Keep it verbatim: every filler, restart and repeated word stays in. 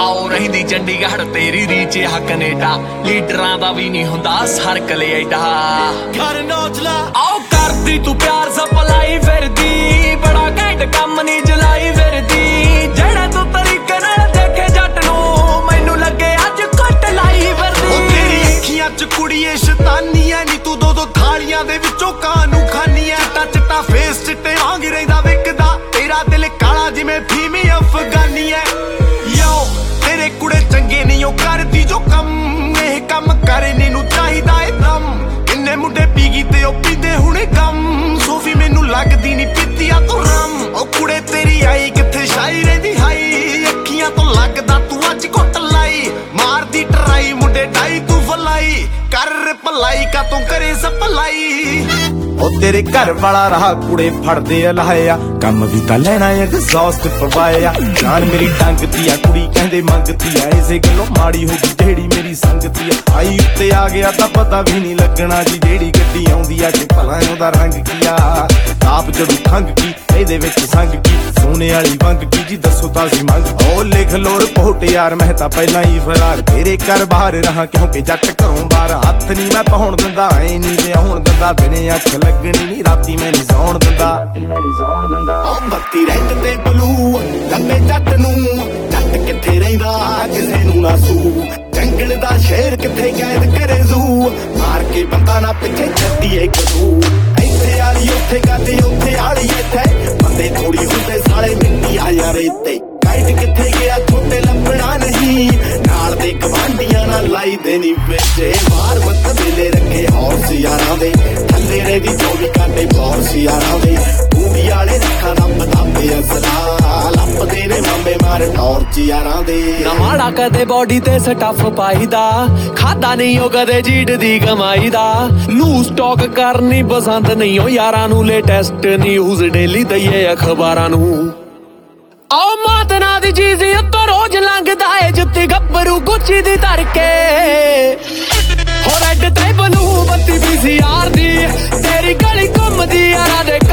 आओ रहिंदी चंडीगढ़ तेरी रीच आ कनेडा लीडरां दा भी नहीं हुंदा सर्कल एडा घर नौचला आओ करदी तू प्यार सप्लाई फिरदी बड़ा घैंट कम नहीं जलाई फिरदी जेड़ा तू तरीके नाल देखे जट नूं मैनू लगे अज घट लाई फिरदी तेरी अखियां च कुड़िए शैतानी ऐ नी तू दो दो थालियां दे विचों कानू खानी ऐ चिट्टा चिट्टा फेस चिट्टे वांग रहिंदा विकदा तेरा दिल काला जिवें फीमी अफगानी ऐ यो तेरे कुड़े चंगे नहीं ओ करदी जो कम एह कम करने नू चाहिदा ए दम इन्ने मुंडे पी गई ते ओ पींदे हुणे गम सोफी मैनू लगदी नी पीतिया तू रम ओ कुड़े तेरी आई किथे शाई रहिंदी हाई अखियां तो लगदा तू अज घुट लाई मारदी टराई मुंडे डाई तू फलाई कर भलाई का तू करे सप्लाई ओ तेरे घर वाला रहा कुड़े फड़दे लाया कम भी तां लेना एग्जॉस्ट पवाया जान मेरी टंगती आ कुड़ी कहंदे मंगती आ इसे गल्लों माड़ी हो गई जेड़ी मेरी संगती आ आई उत्ते आ गया तां पता भी नहीं लगना जी जेड़ी गड्डी आउंदी आ कि भला ओहदा रंग कीआ आप जदों खंग की ਇਹਦੇ ਵਿੱਚ ਸੰਗ ਕੀ ਸੋਨੇ ਵਾਲੀ ਵੰਗ ਕੀ ਜੀ ਦੱਸੋ ਤਾਂ ਸੀ ਮੰਗ ਓ ਲਿਖ ਲੋ ਰਿਪੋਰਟ ਯਾਰ ਮੈਂ ਤਾਂ ਪਹਿਲਾਂ ਹੀ ਫਰਾਰ ਤੇਰੇ ਘਰ ਬਾਹਰ ਰਹਾ ਕਿਉਂਕਿ ਜੱਟ ਘਰੋਂ ਬਾਹਰ ਹੱਥ ਨਹੀਂ ਮੈਂ ਪਾਉਣ ਦਿੰਦਾ ਐ ਨਹੀਂ ਵਿਆਹੁਣ ਦਿੰਦਾ ਦਿਨੇ ਅੱਖ ਲੱਗਣੀ ਨਹੀਂ ਰਾਤੀ ਮੈਂ ਨਹੀਂ ਸੌਣ ਦਿੰਦਾ ਓ ਬੱਤੀ ਰੈਂਟ ਤੇ ਬਲੂ ਲੰਮੇ ਜੱਟ ਨੂੰ ਜੱਟ ਕਿੱਥੇ ਰਹਿੰਦਾ ਕਿਸੇ ਨੂੰ ਨਾ ਸੂ ਜੰਗਲ ਦਾ ਸ਼ੇਰ ਕਿੱਥੇ ਕੈਦ ਕਰੇ ਜ਼ੂ ਮਾਰ ਕੇ ਬੰਦਾ ਨਾ ਪਿੱਛੇ ਛੱਡੀਏ ਕਦੂ ਇੱਥੇ ਆਲੀ ਉੱਥੇ ਕਾਤੇ ਉੱਥੇ ਆਲੀ ਇੱਥੇ ਬੰਦੇ ਥੋੜੀ ਹੁੰਦੇ ਸਾਲੇ ਮਿੱਟੀ ਆ ਯਾਰੇ ਤੇ ਕਾਇਟ ਕਿੱਥੇ ਗਿਆ ਛੋਟੇ ਲੱਭਣਾ ਨਹੀਂ ਨਾਲ ਦੇ ਗਵਾਂਢੀਆਂ ਨਾਲ ਲਾਈ ਦੇਣੀ ਵੇਚੇ ਮਾਰ ਮੱਤ ਵੇਲੇ ਰੱਖੇ ਹੌਸ ਯਾਰਾਂ ਦੇ ਥੱਲੇ ਰੇ ਦੀ ਚੌਵੀ ਘੰਟੇ ਬੌਸ ਯਾਰਾਂ ਦੇ ਪੂਰੀ ਵਾਲੇ ਰੱਖਾਂ ਦਾ ਬਤਾਉਂਦੇ ਅਸਲਾ ਲੱਭਦੇ ਨੇ ਮਾਮੇ ਮਾਰ ਟੌਰਚ ਯਾਰਾਂ ਦੇ ਨਾ ਮਾੜਾ ਕਦੇ ਬੋਡੀ ਤੇ ਸਟੱਫ ਪਾਈਦਾ ਖਾਦਾ ਨਹੀਂ ਉਹ ਕਦੇ ਜੀੜ ਦੀ ਕਮਾਈ ਦਾ ਲੂ ਸਟਾਕ ਕਰਨੀ ਪਸੰਦ ਨਹੀਂ ਉਹ ਯਾਰਾਂ ਨੂੰ ਲੇਟੈਸਟ ਨਿਊਜ਼ ਡੇਲੀ ਦਈਏ ਅਖਬਾਰਾਂ ਨੂੰ ਆਓ ਮਾਤਨਾ ਦੀ ਚੀਜ਼ ਉੱਤੋਂ ਰੋਜ਼ ਲੰਘਦਾ ਏ ਜੁੱਤੀ ਗੱਭਰੂ ਗੁੱਚੀ ਦੀ ਧਰ ਕੇ ਹੋ ਰੈਡ ਤੇ ਬਲੂ ਬੱਤੀ ਪੀ ਸੀ ਆਰ ਦੀ ਤੇਰੀ ਗਲੀ ਘੁੰਮਦੀ ਯਾਰਾਂ ਦੇ